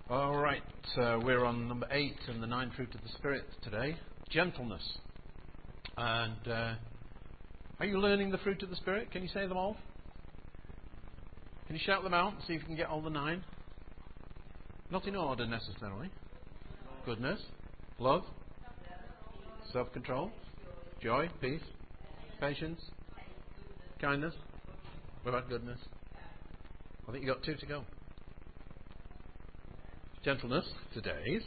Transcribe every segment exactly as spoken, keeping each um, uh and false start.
All right, uh, we're on number eight in the nine fruit of the Spirit today, gentleness. And uh, are you learning the fruit of the Spirit? Can you say them all? Can you shout them out and see if you can get all the nine? Not in order necessarily. Goodness, love, self-control, joy, peace, patience, kindness. What about goodness? I think you got two to go. Gentleness, today's.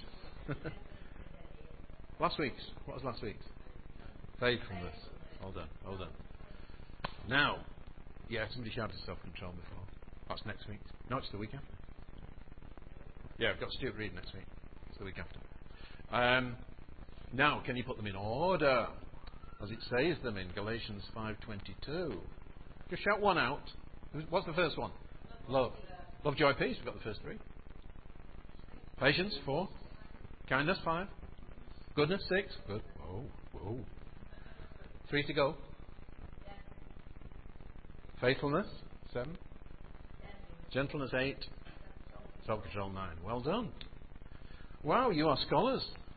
Last week's. What was last week's? Faithfulness. Well done, well done. Now, yeah, somebody shouted self-control before. That's next week. No, it's the week after. Yeah, I've got Stuart Reed next week. It's the week after. Um, now, can you put them in order? As it says them in Galatians five twenty-two. Just shout one out. What's the first one? Love. Love, joy, peace. We've got the first three. Patience, four. Kindness, five. Goodness, six. Good. Whoa, whoa. Three to go. Faithfulness, seven. Gentleness, eight. Self-control, nine. Well done. Wow, you are scholars.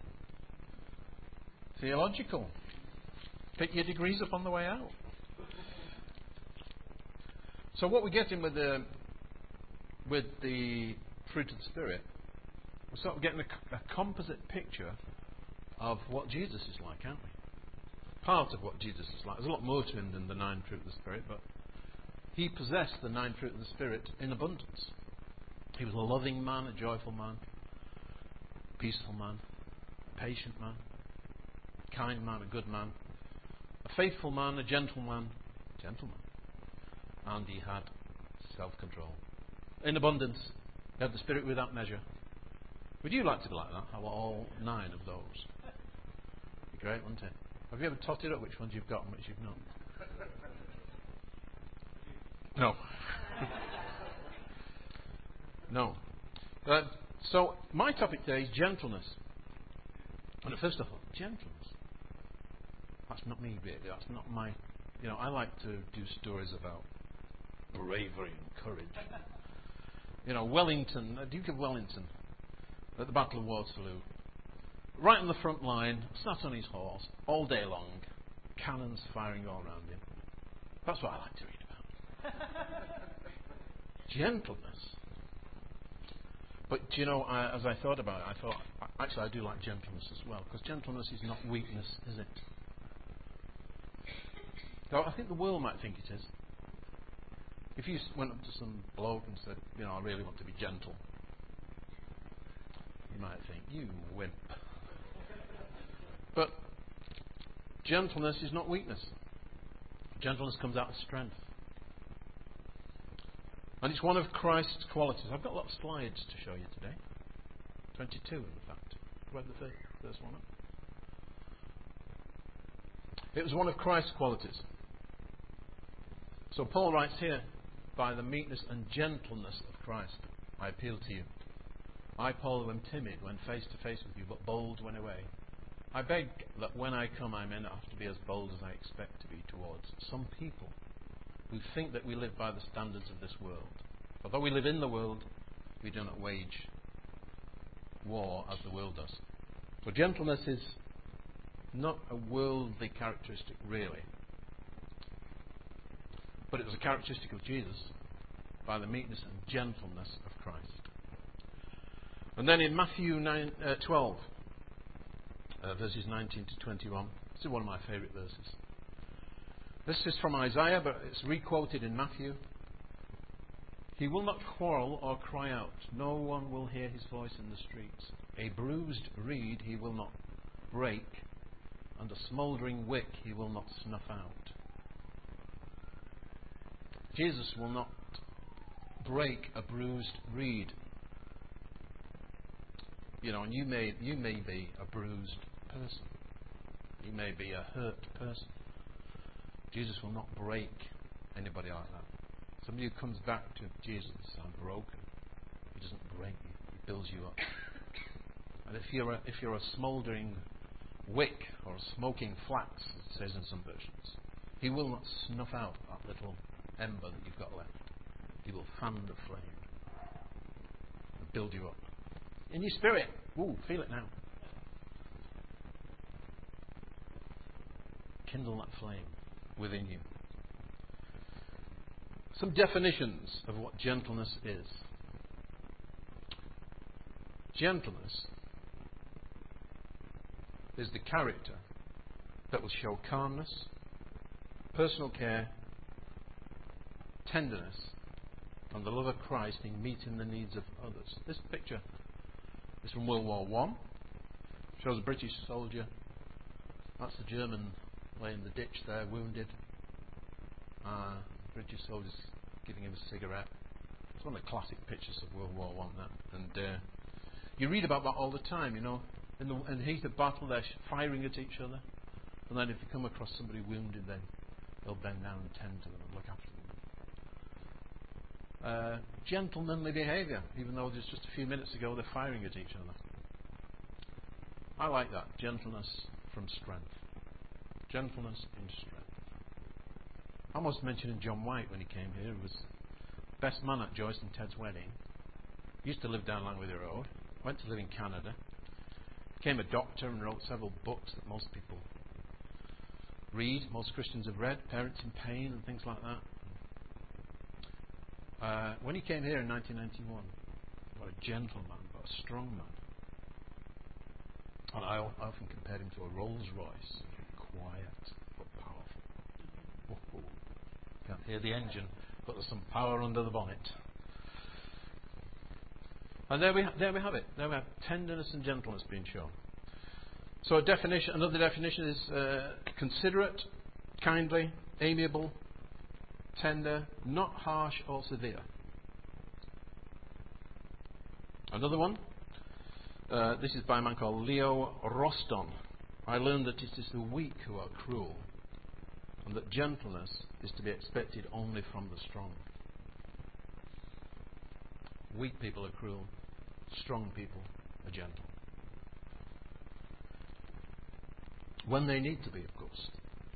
Theological. Pick your degrees up on the way out. So what we're getting with the with the fruit of the Spirit, we're sort of getting a, a composite picture of what Jesus is like, aren't we? Part of what Jesus is like. There's a lot more to him than the nine fruit of the Spirit, but he possessed the nine fruit of the Spirit in abundance. He was a loving man, a joyful man, a peaceful man, a patient man, a kind man, a good man, a faithful man, a gentleman, gentleman, and he had self-control. In abundance, he had the Spirit without measure. Would you like to be like that? Have all nine of those? Be great, wouldn't it? Have you ever totted up which ones you've got and which you've not? No. No. Uh, so, my topic today is gentleness. And at first I thought, gentleness? That's not me, really. That's not my... You know, I like to do stories about bravery and courage. You know, Wellington, uh, Duke of Wellington, at the Battle of Waterloo, right on the front line, sat on his horse, all day long, cannons firing all around him. That's what I like to read about. Gentleness. But, you know, I, as I thought about it, I thought, actually, I do like gentleness as well, because gentleness is not weakness, is it? So I think the world might think it is. If you went up to some bloke and said, you know, I really want to be gentle, you might think, you wimp. But gentleness is not weakness. Gentleness comes out of strength. And it's one of Christ's qualities. I've got a lot of slides to show you today. twenty-two, in fact. Read the first, first one up. It was one of Christ's qualities. So Paul writes here, by the meekness and gentleness of Christ, I appeal to you. I, Paul, who am timid when face to face with you, but bold when away. I beg that when I come, I may not have to be as bold as I expect to be towards some people who think that we live by the standards of this world. Although we live in the world, we do not wage war as the world does. So gentleness is not a worldly characteristic, really. But it was a characteristic of Jesus by the meekness and gentleness of Christ. And then in Matthew nine, uh, twelve, uh, verses nineteen to twenty-one, this is one of my favourite verses. This is from Isaiah, but it's re-quoted in Matthew. He will not quarrel or cry out. No one will hear his voice in the streets. A bruised reed he will not break, and a smouldering wick he will not snuff out. Jesus will not break a bruised reed. You know, and you may you may be a bruised person. You may be a hurt person. Jesus will not break anybody like that. Somebody who comes back to Jesus, I'm broken. He doesn't break you. He builds you up. And if you're a, if you're a smouldering wick or a smoking flax, it says in some versions, he will not snuff out that little ember that you've got left. He will fan the flame and build you up. In your spirit. Ooh, feel it now. Kindle that flame within you. Some definitions of what gentleness is. Gentleness is the character that will show calmness, personal care, tenderness, and the love of Christ in meeting the needs of others. This picture is from World War One. Shows a British soldier. That's the German laying in the ditch there, wounded. Uh, British soldiers giving him a cigarette. It's one of the classic pictures of World War One. That, and uh, you read about that all the time. You know, in the, in the heat of battle, they're firing at each other, and then if you come across somebody wounded, then they'll bend down and tend to them and look after them. Uh, gentlemanly behaviour, even though just a few minutes ago they're firing at each other. I like that. Gentleness from strength. Gentleness in strength. I almost mentioned John White when he came here. He was best man at Joyce and Ted's wedding. Used to live down Langworthy Road. Went to live in Canada. Became a doctor and wrote several books that most people read. Most Christians have read. Parents in Pain and things like that. Uh, when he came here in nineteen ninety-one, what a gentleman, but a strong man. And I often compared him to a Rolls Royce. Quiet, but powerful. Oh, oh. Can't hear the engine, but there's some power under the bonnet. And there we, ha- there we have it. There we have tenderness and gentleness being shown. So a definition, another definition is uh, considerate, kindly, amiable, tender, not harsh or severe. Another one, uh, this is by a man called Leo Roston. I learned that it is the weak who are cruel, and that gentleness is to be expected only from the strong. Weak people are cruel, strong people are gentle. When they need to be, of course.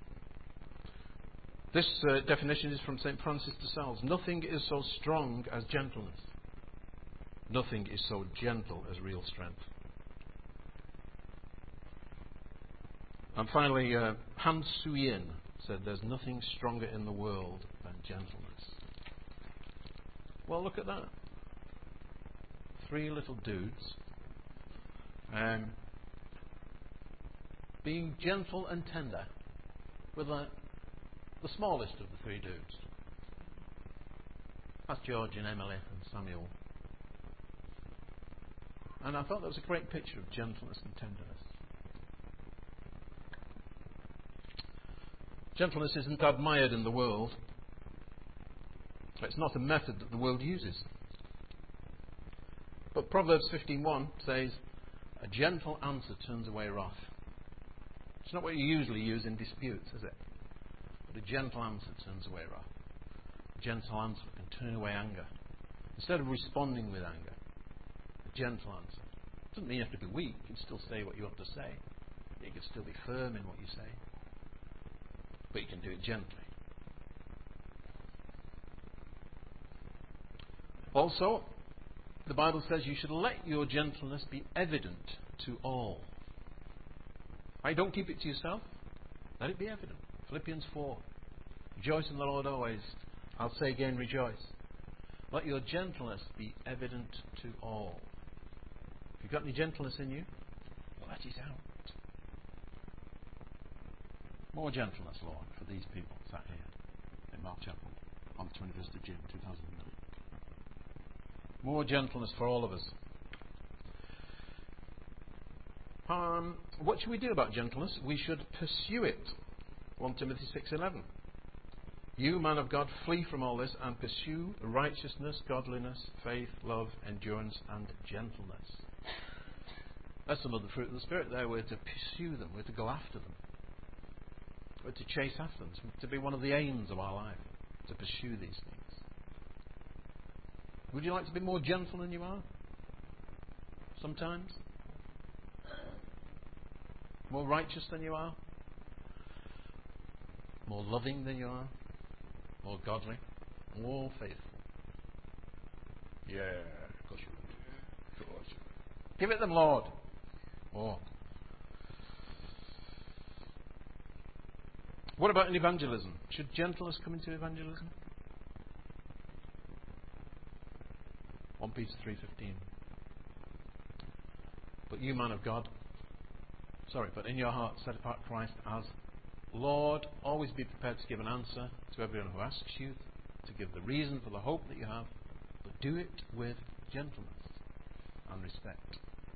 This uh, definition is from Saint Francis de Sales. Nothing is so strong as gentleness. Nothing is so gentle as real strength. And finally, uh, Han Suyin said, there's nothing stronger in the world than gentleness. Well, look at that. Three little dudes um, being gentle and tender with a the smallest of the three dudes. That's George and Emily and Samuel. And I thought that was a great picture of gentleness and tenderness. Gentleness isn't admired in the world. It's not a method that the world uses. But Proverbs fifteen one says, a gentle answer turns away wrath. It's not what you usually use in disputes, is it? But a gentle answer turns away wrath. A gentle answer can turn away anger. Instead of responding with anger, a gentle answer. Doesn't mean you have to be weak. You can still say what you want to say. You can still be firm in what you say. But you can do it gently. Also, the Bible says you should let your gentleness be evident to all. Right? Don't keep it to yourself. Let it be evident. Philippians four. Rejoice in the Lord always. I'll say again, rejoice. Let your gentleness be evident to all. If you've got any gentleness in you, let it out. More gentleness, Lord, for these people sat here in Mark Chapel on the twenty-first of June two thousand nine. More gentleness for all of us. Um, what should we do about gentleness? We should pursue it. First Timothy six eleven. You, man of God, flee from all this and pursue righteousness, godliness, faith, love, endurance, and gentleness. That's some of the fruit of the Spirit there. We're to pursue them. We're to go after them. We're to chase after them. It's to be one of the aims of our life, to pursue these things. Would you like to be more gentle than you are? Sometimes? More righteous than you are? More loving than you are? More godly? More faithful? Yeah, of course you would. Of course you Give it them, Lord. Oh. What about in evangelism? Should gentleness come into evangelism? First Peter three fifteen. But you, man of God, sorry, but in your heart set apart Christ as Lord. Always be prepared to give an answer to everyone who asks you, to give the reason for the hope that you have, but do it with gentleness and respect.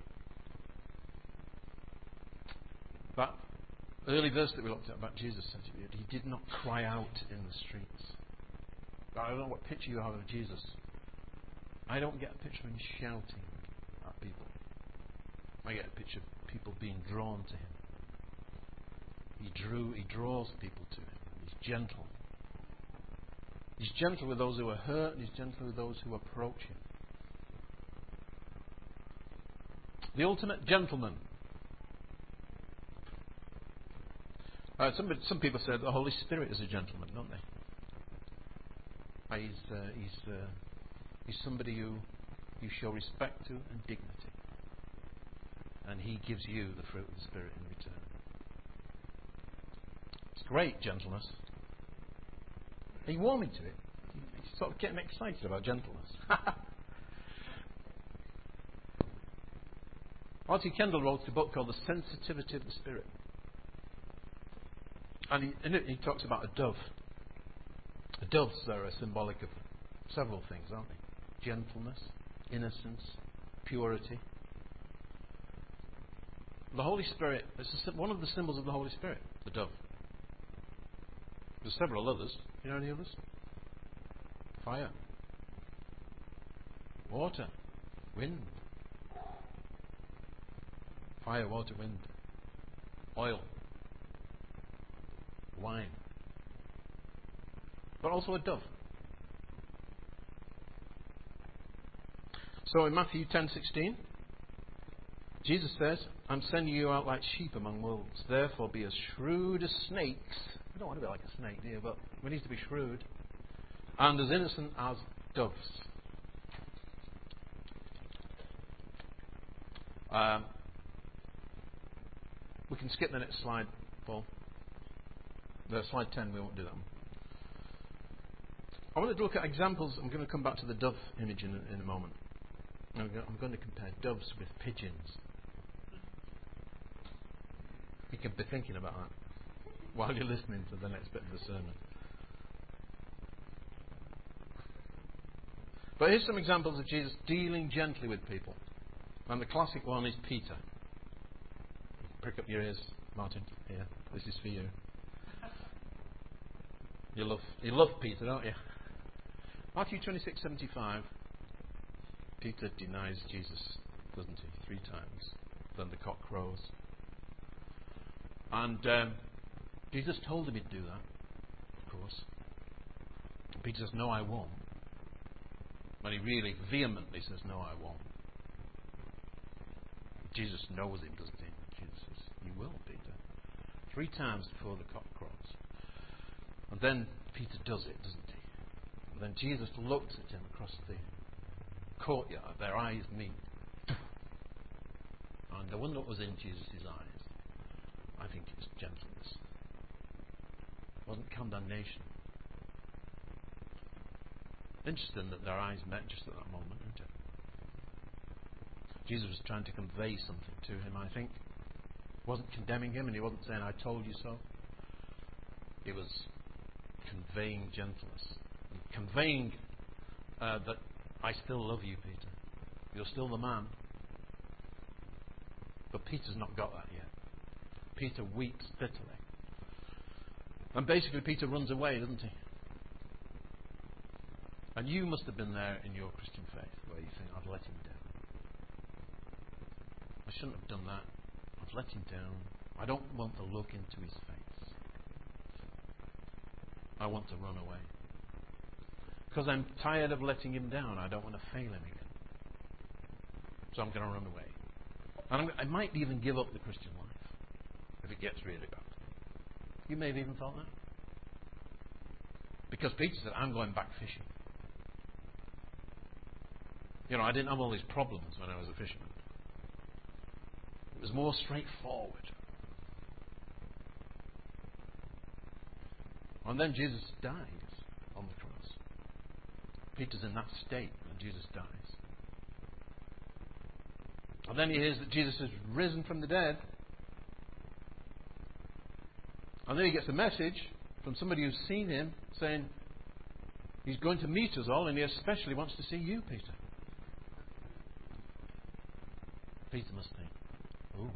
That early verse that we looked at about Jesus said he did not cry out in the streets. I don't know what picture you have of Jesus. I don't get a picture of him shouting at people. I get a picture of people being drawn to him. He drew, he draws people to him. He's gentle. He's gentle with those who are hurt, and he's gentle with those who approach him. The ultimate gentleman. Uh, some, some people say the Holy Spirit is a gentleman, don't they? Uh, he's, uh, he's, uh, he's somebody who you show respect to and dignity. And he gives you the fruit of the Spirit in return. It's great, gentleness. Are you warming to it? You're sort of getting excited about gentleness. R T Kendall wrote a book called The Sensitivity of the Spirit. And he, in it he talks about a dove. The doves are symbolic of several things, aren't they? Gentleness, innocence, purity. The Holy Spirit, it's a, one of the symbols of the Holy Spirit, the dove. There's several others. You know any others? Fire. Water. Wind. Fire, water, wind. Oil. Wine. But also a dove. So in Matthew ten sixteen, Jesus says, I'm sending you out like sheep among wolves. Therefore be as shrewd as snakes. I don't want to be like a snake, do you? But we need to be shrewd. And as innocent as doves. Um, we can skip the next slide, Paul. The slide ten, we won't do that one. I wanted to look at examples. I'm going to come back to the dove image in a, in a moment. I'm going to compare doves with pigeons. You can be thinking about that while you're listening to the next bit of the sermon. But here's some examples of Jesus dealing gently with people. And the classic one is Peter. Prick up your ears, Martin. Here, this is for you. You love, you love Peter, don't you? Matthew twenty-six seventy-five. Peter denies Jesus, doesn't he? Three times. Then the cock crows. And um, Jesus told him he'd do that, of course. Peter says, no, I won't. And he really vehemently says, no, I won't. Jesus knows him, doesn't he? Jesus says, you will, Peter. Three times before the cock crows. And then Peter does it, doesn't he? And then Jesus looks at him across the courtyard. Their eyes meet. And I wonder what was in Jesus' eyes. I think it was gentleness. It wasn't condemnation. Interesting that their eyes met just at that moment, isn't it? Jesus was trying to convey something to him, I think. He wasn't condemning him, and he wasn't saying, I told you so. He was conveying gentleness. And conveying uh, that I still love you, Peter. You're still the man. But Peter's not got that yet. Peter weeps bitterly. And basically Peter runs away, doesn't he? And you must have been there in your Christian faith where you think, I've let him down. I shouldn't have done that. I've let him down. I don't want to look into his face. I want to run away. Because I'm tired of letting him down. I don't want to fail him again. So I'm going to run away. And I'm, I might even give up the Christian life if it gets really bad. You may have even thought that. Because Peter said, I'm going back fishing. You know, I didn't have all these problems when I was a fisherman. It was more straightforward. And then Jesus dies on the cross. Peter's in that state when Jesus dies. And then he hears that Jesus has risen from the dead. And then he gets a message from somebody who's seen him saying he's going to meet us all and he especially wants to see you, Peter. Peter must think, oh,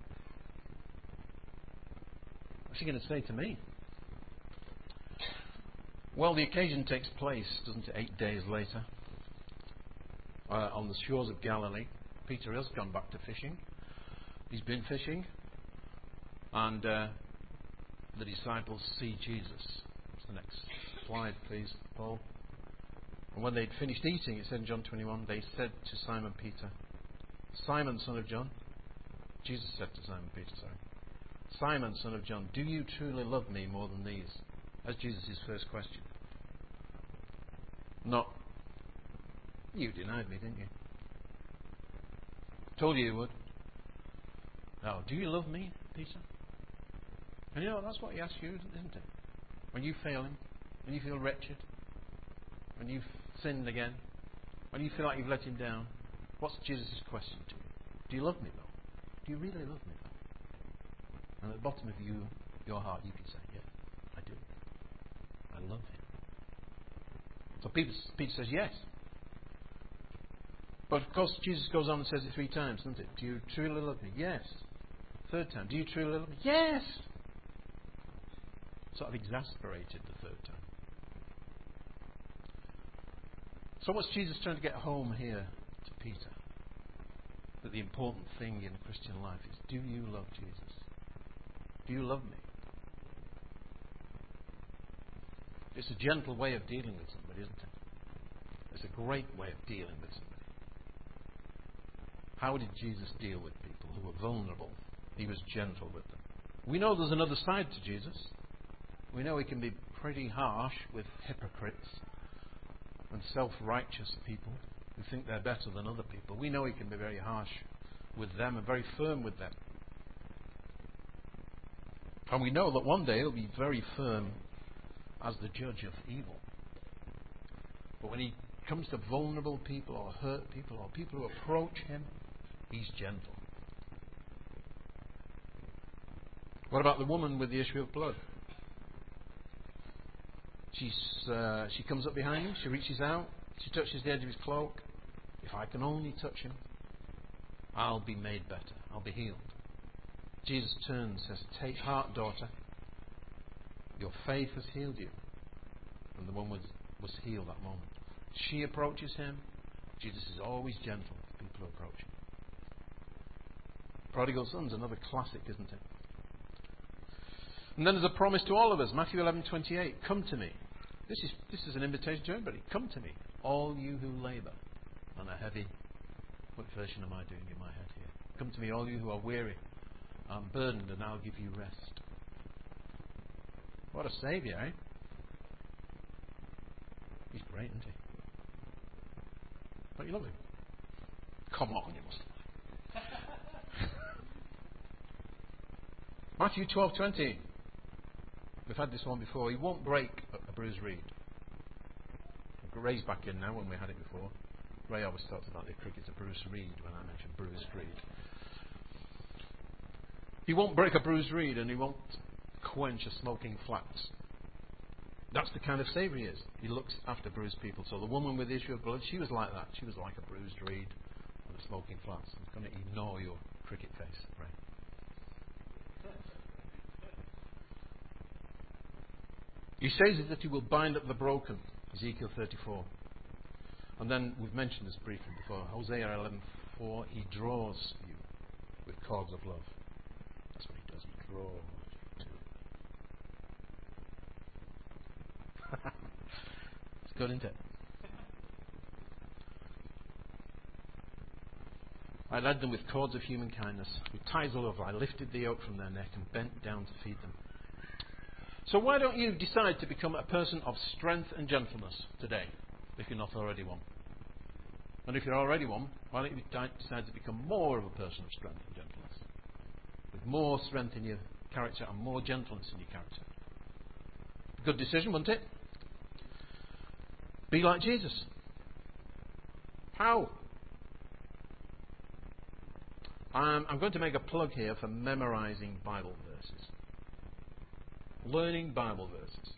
what's he going to say to me? Well, the occasion takes place, doesn't it, eight days later, uh, on the shores of Galilee. Peter has gone back to fishing. He's been fishing, and uh, the disciples see Jesus. What's the next slide, please, Paul? And when they'd finished eating, it said in John twenty-one, they said to Simon Peter, Simon, son of John, Jesus said to Simon Peter, sorry, Simon, son of John, do you truly love me more than these? That's Jesus' first question. Not, you denied me, didn't you? Told you you would. No, do you love me, Peter? And you know, that's what he asks you, isn't it? When you fail him, when you feel wretched, when you've sinned again, when you feel like you've let him down, what's Jesus' question to you? Do you love me, though? Do you really love me, though? And at the bottom of you, your heart, you can say, yeah, I do. I love him. So Peter, Peter says, yes. But of course, Jesus goes on and says it three times, doesn't it? Do you truly love me? Yes. Third time, do you truly love me? Yes. Sort of exasperated the third time. So what's Jesus trying to get home here to Peter? That the important thing in Christian life is, do you love Jesus? Do you love me? It's a gentle way of dealing with somebody, isn't it? It's a great way of dealing with somebody. How did Jesus deal with people who were vulnerable? He was gentle with them. We know there's another side to Jesus. We know he can be pretty harsh with hypocrites and self-righteous people who think they're better than other people. We know he can be very harsh with them and very firm with them. And we know that one day he'll be very firm as the judge of evil. But when he comes to vulnerable people or hurt people or people who approach him, he's gentle. What about the woman with the issue of blood? She's, uh, she comes up behind him, she reaches out, she touches the edge of his cloak. If I can only touch him, I'll be made better, I'll be healed. Jesus turns and says, take heart, daughter, your faith has healed you. And the woman was, was healed that moment. She approaches him. Jesus is always gentle with people who approach him. Prodigal son's another classic, isn't it? And then there's a promise to all of us. Matthew eleven twenty-eight. Come to me. This is this is an invitation to everybody. Come to me, all you who labour and are heavy. What version am I doing in my head here? Come to me, all you who are weary and burdened, and I'll give you rest. What a saviour, eh? He's great, isn't he? Don't you love him? Come on, you must. Matthew twelve twenty. We've had this one before. He won't break a bruised reed. Ray's back in now when we had it before. Ray always talks about the cricket's a bruised reed when I mention bruised reed. He won't break a bruised reed and he won't quench a smoking flax. That's the kind of saviour he is. He looks after bruised people. So the woman with the issue of blood, she was like that. She was like a bruised reed and a smoking flax. I'm going to ignore your cricket face, Ray. He says that he will bind up the broken, Ezekiel thirty-four. And then we've mentioned this briefly before, Hosea eleven four, he draws you with cords of love. That's what he does, he draws you to. It's good, isn't it? I led them with cords of human kindness, with ties of love. I lifted the yoke from their neck and bent down to feed them. So why don't you decide to become a person of strength and gentleness today, if you're not already one? And if you're already one, why don't you decide to become more of a person of strength and gentleness? with more strength in your character and more gentleness in your character. Good decision, wasn't it? Be like Jesus. How? Um, I'm going to make a plug here for memorizing Bible verses. Learning Bible verses.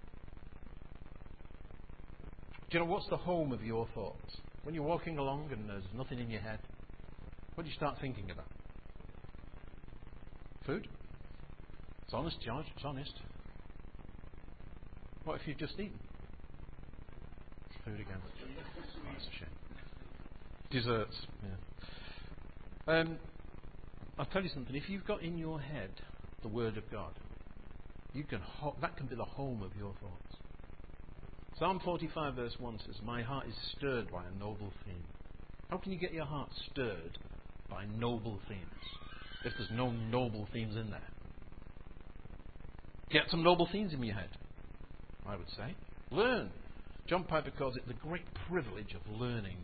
Do you know what's the home of your thoughts? When you're walking along and there's nothing in your head, what do you start thinking about? Food? It's honest, George. It's honest. What if you've just eaten? Food again. Oh, that's a shame. Desserts. Yeah. Um, I'll tell you something. If you've got in your head the Word of God, you can ho- that can be the home of your thoughts. Psalm forty-five verse one says, "My heart is stirred by a noble theme." How can you get your heart stirred by noble themes if there's no noble themes in there? Get some noble themes in your head, I would say. Learn. John Piper calls it the great privilege of learning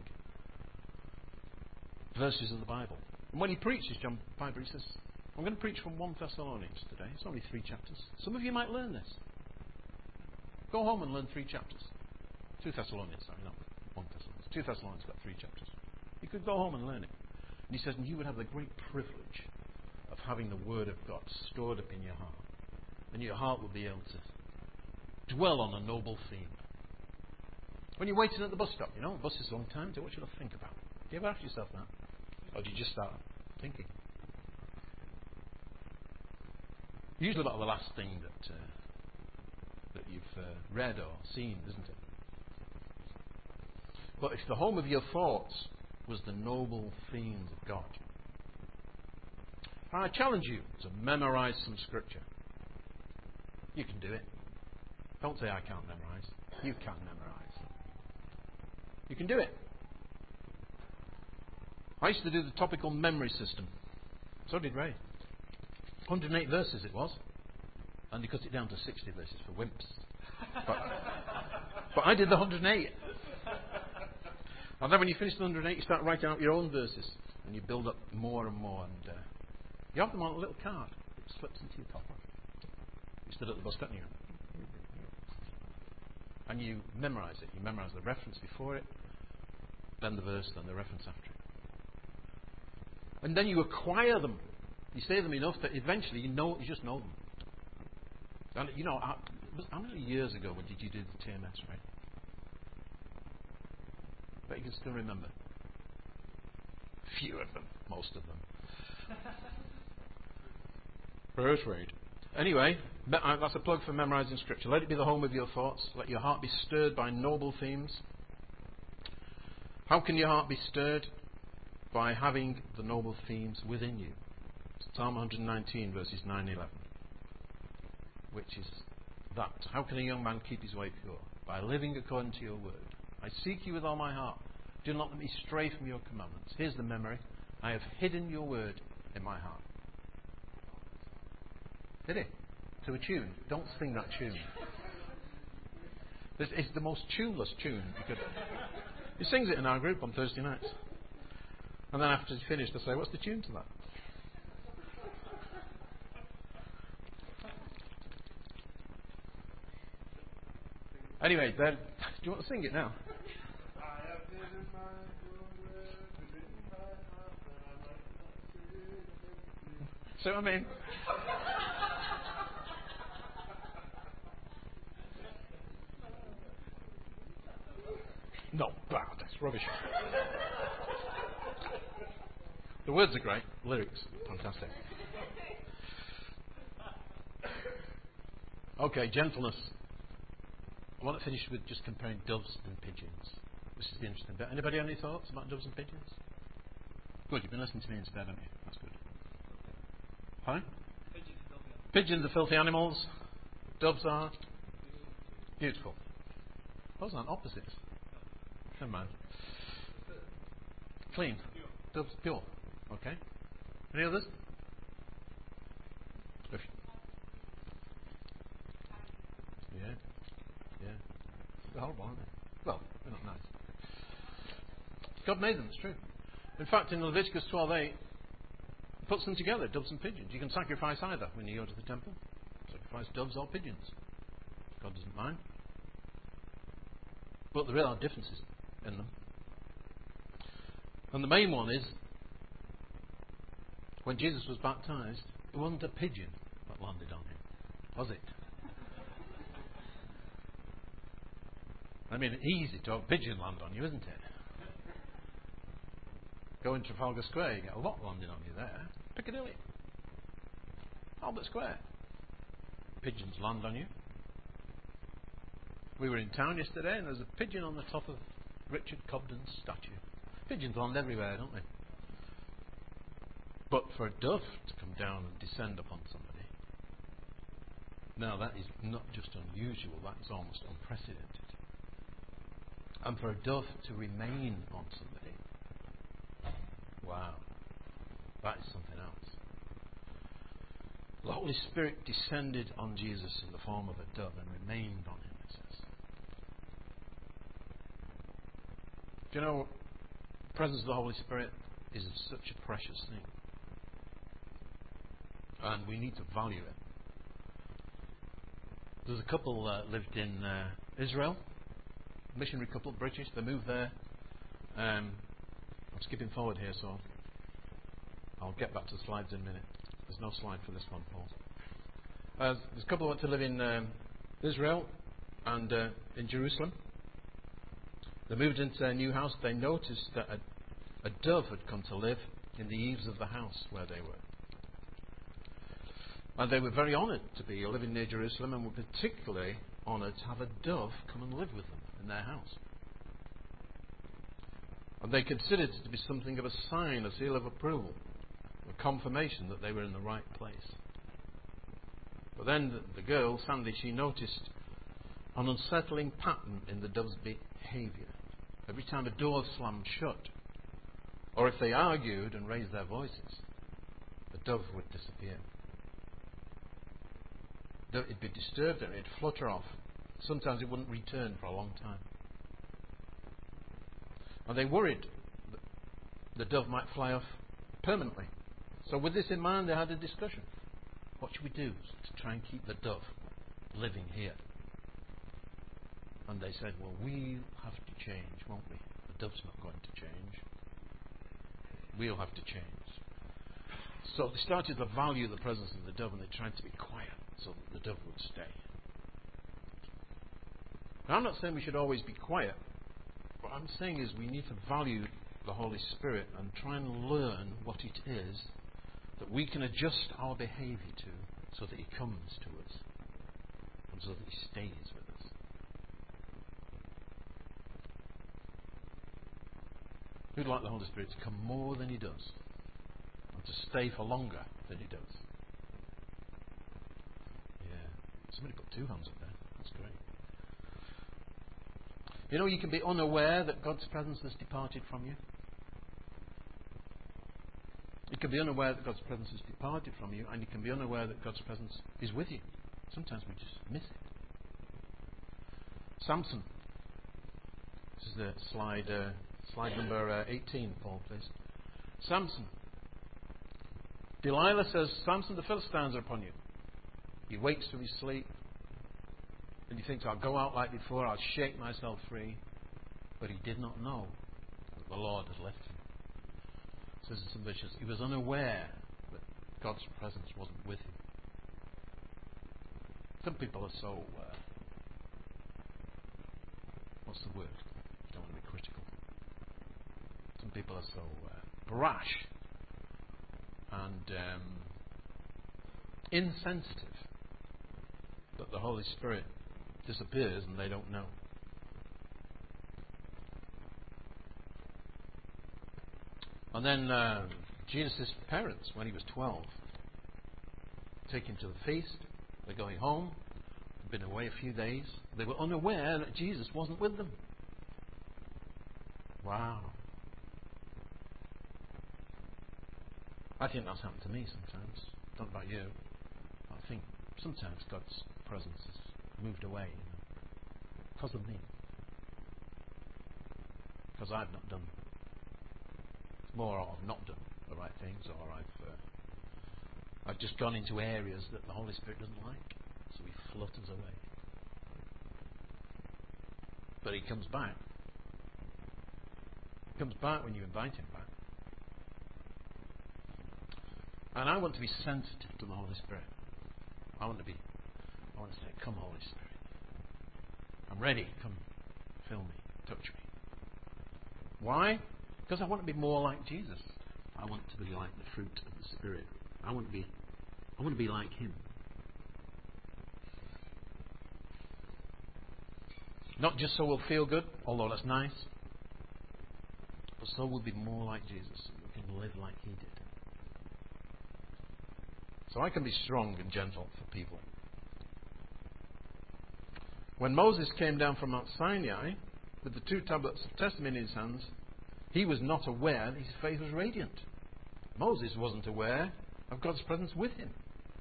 verses of the Bible. And when he preaches, John Piper, he says, I'm going to preach from First Thessalonians today. It's only three chapters. Some of you might learn this. Go home and learn three chapters. Two Thessalonians, sorry, not one Thessalonians. Two Thessalonians got three chapters. You could go home and learn it. And he says, and you would have the great privilege of having the Word of God stored up in your heart. And your heart will be able to dwell on a noble theme. When you're waiting at the bus stop, you know, the bus is a long time, so what should I think about? Do you ever ask yourself that? Or do you just start thinking? Usually about the last thing that uh, that you've uh, read or seen, isn't it? But if the home of your thoughts was the noble themes of God, I challenge you to memorize some scripture. You can do it. Don't say I can't memorize. You can memorize. You can do it. I used to do the topical memory system. So did Ray. one hundred eight verses it was. And he cut it down to sixty verses for wimps. But, but I did the one hundred eight. And then when you finish the one hundred eight, you start writing out your own verses. And you build up more and more. And uh, you have them on a little card. It slips into your top one. You stood at the bus stop and you and you memorize it. You memorize the reference before it, then the verse, then the reference after it. And then you acquire them. You say them enough that eventually you know, you just know them. And you know, how, how many years ago did you do the T M S, right? But you can still remember. Few of them, most of them. First rate. Anyway, that's a plug for memorizing scripture. Let it be the home of your thoughts. Let your heart be stirred by noble themes. How can your heart be stirred? By having the noble themes within you. Psalm one nineteen verses nine and eleven. Which is that. How can a young man keep his way pure? By living according to your word. I seek you with all my heart. Do not let me stray from your commandments. Here's the memory. I have hidden your word in my heart. Did it? To a tune. Don't sing that tune. It's, it's the most tuneless tune you could. He sings it in our group on Thursday nights. And then after he's finished, I say, what's the tune to that? Anyway, then, do you want to sing it now? See what I mean? No, bad. That's rubbish. The words are great. Lyrics, fantastic. Okay, gentleness. I want to finish with just comparing doves and pigeons. This is the interesting bit. Anybody have any thoughts about doves and pigeons? Good, you've been listening to me instead, haven't you? That's good. Huh? Pigeons are filthy animals. Doves are beautiful. Those aren't opposites. Never mind. Clean. Doves pure. Okay. Any others? If yeah. Yeah. They're horrible, aren't they? Well, they're not nice. God made them, it's true. In fact, in Leviticus twelve eight, puts them together, doves and pigeons. You can sacrifice either when you go to the temple. Sacrifice doves or pigeons. God doesn't mind. But there are differences in them. And the main one is, when Jesus was baptized, it wasn't a pigeon that landed on him, was it? I mean, it's easy to have a pigeon land on you, isn't it? Go in Trafalgar Square, you get a lot landing on you there. Piccadilly, Albert Square, pigeons land on you. We were in town yesterday and there's a pigeon on the top of Richard Cobden's statue. Pigeons land everywhere, don't they? But for a dove to come down and descend upon somebody, now that is not just unusual, that is almost unprecedented. And for a dove to remain on somebody, wow, that is something else. The Holy Spirit descended on Jesus in the form of a dove and remained on him, it says. Do you know, the presence of the Holy Spirit is such a precious thing. And we need to value it. There's a couple that uh, lived in uh, Israel, missionary couple, British. They moved there. Um, I'm skipping forward here, so I'll get back to the slides in a minute. There's no slide for this one, Paul. Uh, there's a couple who went to live in um, Israel and uh, in Jerusalem. They moved into their new house. They noticed that a, a dove had come to live in the eaves of the house where they were. And they were very honoured to be living near Jerusalem, and were particularly honoured to have a dove come and live with them in their house. And they considered it to be something of a sign, a seal of approval, a confirmation that they were in the right place. But then the, the girl, Sandy, she noticed an unsettling pattern in the dove's behaviour. Every time a door slammed shut, or if they argued and raised their voices, the dove would disappear. It'd be disturbed and it'd flutter off. Sometimes it wouldn't return for a long time. And they worried that the dove might fly off permanently. So with this in mind, they had a discussion. What should we do to try and keep the dove living here? And they said, well, we'll have to change, won't we? The dove's not going to change. We'll have to change. So they started to value the presence of the dove, and they tried to be quiet so that the dove would stay. Now, I'm not saying we should always be quiet. What I'm saying is we need to value the Holy Spirit and try and learn what it is that we can adjust our behaviour to so that He comes to us and so that He stays with us. Who'd like the Holy Spirit to come more than He does and to stay for longer than He does? Yeah. Somebody put two hands up there. That's great. You know, you can be unaware that God's presence has departed from you. You can be unaware that God's presence has departed from you, and you can be unaware that God's presence is with you. Sometimes we just miss it. Samson. This is the slide, uh, slide number uh, eighteen, Paul, please. Samson. Delilah says, Samson, the Philistines are upon you. He wakes from his sleep, and he thinks, I'll go out like before, I'll shake myself free. But he did not know that the Lord had left him. Says in some versions, he was unaware that God's presence wasn't with him. Some people are so, uh, what's the word? I don't want to be critical. Some people are so uh, brash and um, insensitive that the Holy Spirit disappears and they don't know. And then uh, Jesus' parents, when he was twelve, take him to the feast. They're going home. They've been away a few days. They were unaware that Jesus wasn't with them. Wow. I think that's happened to me sometimes. I don't know about you. I think sometimes God's presence has moved away, you know, because of me. Because I've not done more, or I've not done the right things, or I've uh, I've just gone into areas that the Holy Spirit doesn't like, so he flutters away. But he comes back. He comes back when you invite him back. And I want to be sensitive to the Holy Spirit. I want to be, I want to say, come Holy Spirit. I'm ready. Come, fill me, touch me. Why? Because I want to be more like Jesus. I want to be like the fruit of the Spirit. I want to be, I want to be like him. Not just so we'll feel good, although that's nice, but so we'll be more like Jesus. We can live like he did. So I can be strong and gentle for people. When Moses came down from Mount Sinai with the two tablets of testimony in his hands, he was not aware that his face was radiant. Moses wasn't aware of God's presence with him.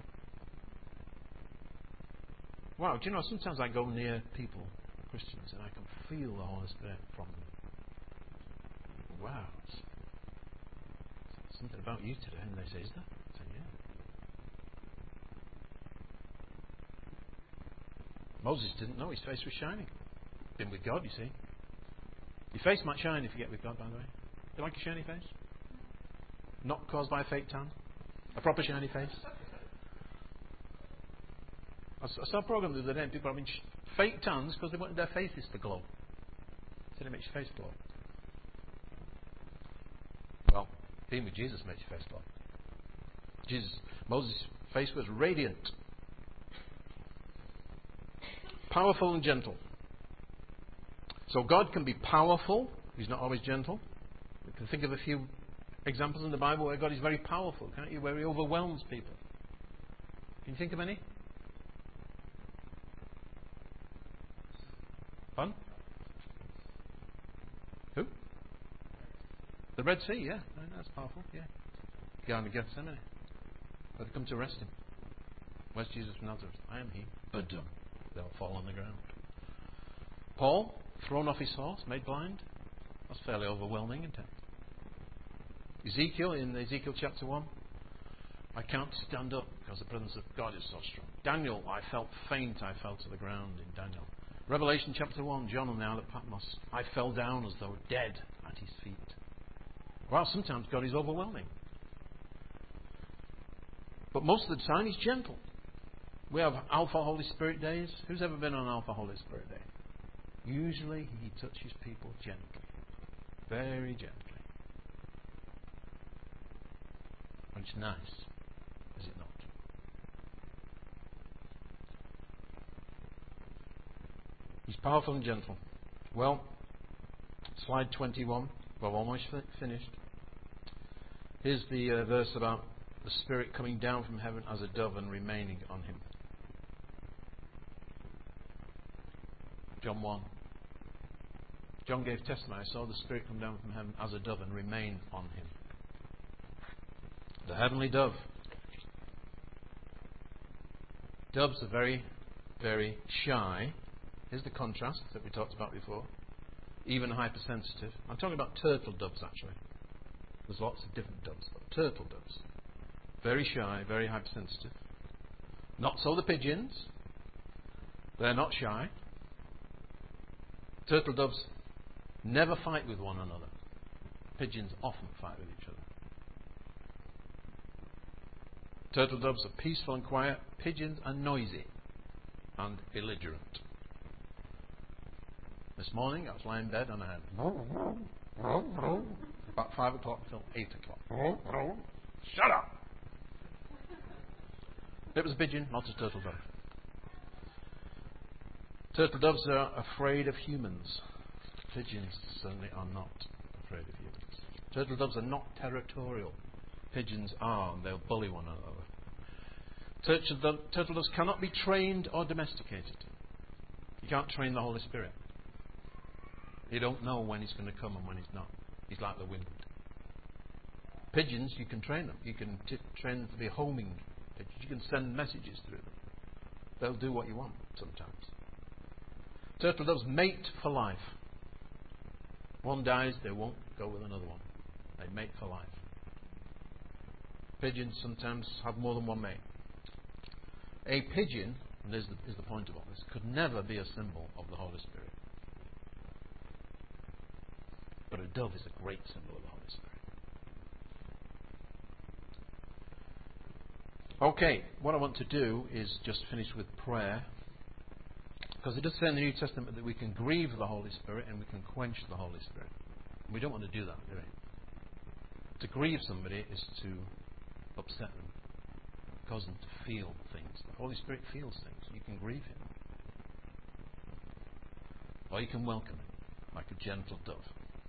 Wow, do you know, sometimes I go near people, Christians, and I can feel the Holy Spirit from them. Wow. Something about you today. And they say, is there? I say, yeah. Moses didn't know his face was shining. Been with God, you see. Your face might shine if you get with God, by the way. Do you like a shiny face? Not caused by a fake tan? A proper shiny face? I saw a program the other day and people having fake tans because they wanted their faces to glow. So it makes your face glow. Well, being with Jesus makes your face glow. Jesus, Moses' face was radiant. Powerful and gentle. So God can be powerful. He's not always gentle. We can think of a few examples in the Bible where God is very powerful, can't you? Where he overwhelms people. Can you think of any? Fun? Who? The Red Sea, yeah. That's powerful, yeah. Garden of Gethsemane. Where they come to arrest him. Where's Jesus from Nazareth? I am he. But um, they'll fall on the ground. Paul, thrown off his horse, made blind. That's fairly overwhelming, isn't it? Ezekiel, in Ezekiel chapter one. I can't stand up because the presence of God is so strong. Daniel, I felt faint. I fell to the ground in Daniel. Revelation chapter one, John on the Isle of Patmos. I fell down as though dead at his feet. Well, sometimes God is overwhelming. But most of the time he's gentle. We have Alpha Holy Spirit days. Who's ever been on Alpha Holy Spirit Day? Usually he touches people gently. Very gently. And it's nice, is it not? He's powerful and gentle. Well, slide twenty-one. We've almost fi- finished. Here's the uh, verse about the Spirit coming down from heaven as a dove and remaining on him. John one. John gave testimony. I saw the Spirit come down from heaven as a dove and remain on him. The heavenly dove. Doves are very, very shy. Here's the contrast that we talked about before. Even hypersensitive. I'm talking about turtle doves, actually. There's lots of different doves, but turtle doves. Very shy, very hypersensitive. Not so the pigeons. They're not shy. Turtle doves never fight with one another. Pigeons often fight with each other. Turtle doves are peaceful and quiet. Pigeons are noisy and belligerent. This morning I was lying in bed and I had about five o'clock till eight o'clock. Shut up! It was a pigeon, not a turtle dove. Turtle doves are afraid of humans. Pigeons certainly are not afraid of humans. Turtle doves are not territorial. Pigeons are, and they'll bully one another. Turtle, do- turtle doves cannot be trained or domesticated. You can't train the Holy Spirit. You don't know when he's going to come and when he's not. He's like the wind. Pigeons, you can train them. You can t- train them to be homing pigeons. You can send messages through them. They'll do what you want sometimes. Turtle doves mate for life. One dies, they won't go with another one. They mate for life. Pigeons sometimes have more than one mate. A pigeon, and this is the, is the point of all this, could never be a symbol of the Holy Spirit. But a dove is a great symbol of the Holy Spirit. Okay, what I want to do is just finish with prayer. Because it does say in the New Testament that we can grieve the Holy Spirit and we can quench the Holy Spirit. And we don't want to do that, do we? To grieve somebody is to upset them, cause them to feel things. The Holy Spirit feels things. You can grieve Him. Or you can welcome Him, like a gentle dove.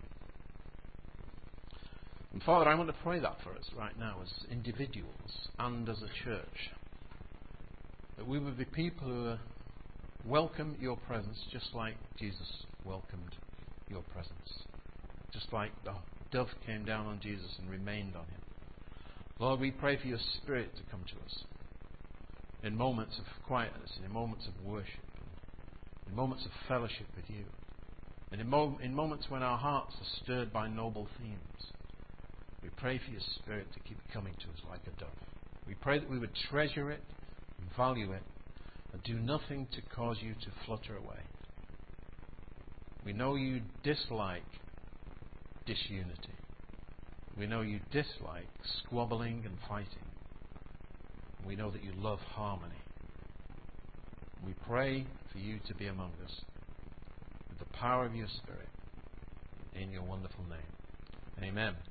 And Father, I want to pray that for us right now as individuals and as a church. That we would be people who welcome your presence just like Jesus welcomed your presence. Just like the dove came down on Jesus and remained on Him. Lord, we pray for your Spirit to come to us in moments of quietness, and in moments of worship, in moments of fellowship with you, and in, mo- in moments when our hearts are stirred by noble themes. We pray for your Spirit to keep coming to us like a dove. We pray that we would treasure it, and value it, and do nothing to cause you to flutter away. We know you dislike disunity. We know you dislike squabbling and fighting. We know that you love harmony. We pray for you to be among us with the power of your Spirit in your wonderful name. Amen.